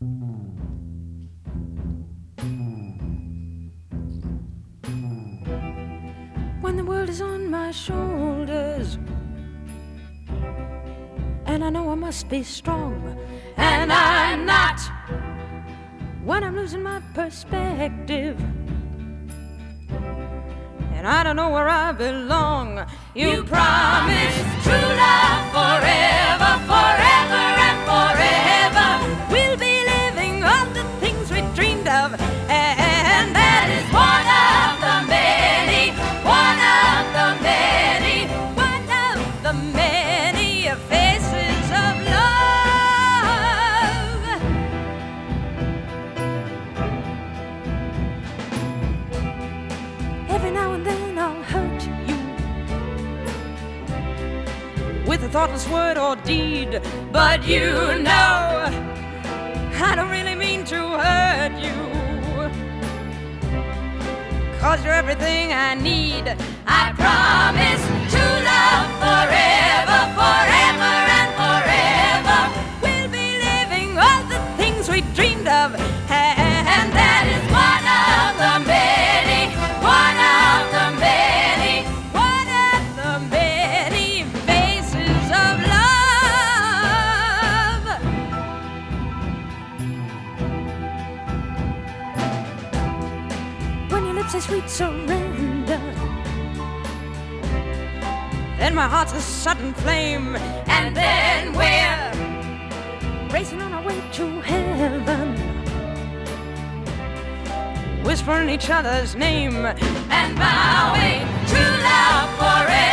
When the world is on my shoulders and I know I must be strong, and I'm not. When I'm losing my perspective and I don't know where I belong, you promise true love forever, forever and forever. We'll be living all the things we dreamed of, and that is one of the many, one of the many, one of the many faces of love. Every now and then I'll hurt you with a thoughtless word or deed, but you know I don't really mean to hurt you, 'cause you're everything I need. I promise to love forever, forever and forever. We'll be living all the things we dreamed of, and that is one of the many, one of the many, one of the many faces of love. When your lips say sweet surrender, then my heart's a sudden flame, and then we're racing on our way to heaven, whispering each other's name and vowing to love forever.